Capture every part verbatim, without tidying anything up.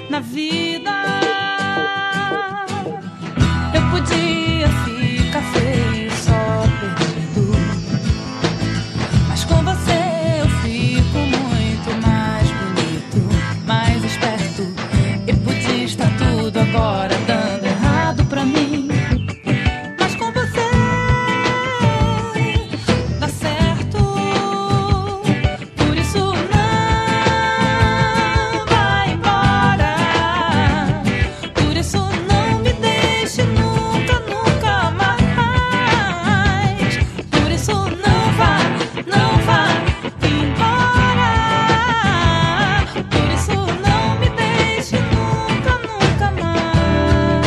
na vida. Eu podia ficar feio só perdido, mas com você eu fico muito mais bonito, mais esperto. E podia estar tudo agora dando errado pra mim, mas com você dá certo. Por isso não vai embora, por isso não me deixe nunca, nunca mais. Por isso não vá, não vá embora, por isso não me deixe nunca, nunca mais.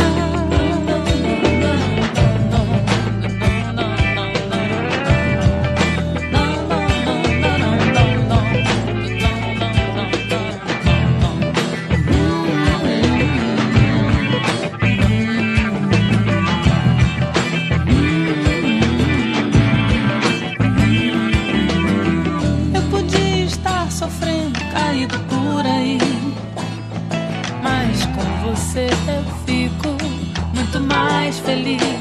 Eu podia estar sofrendo, caído por aí, mas com você eu fico muito mais feliz.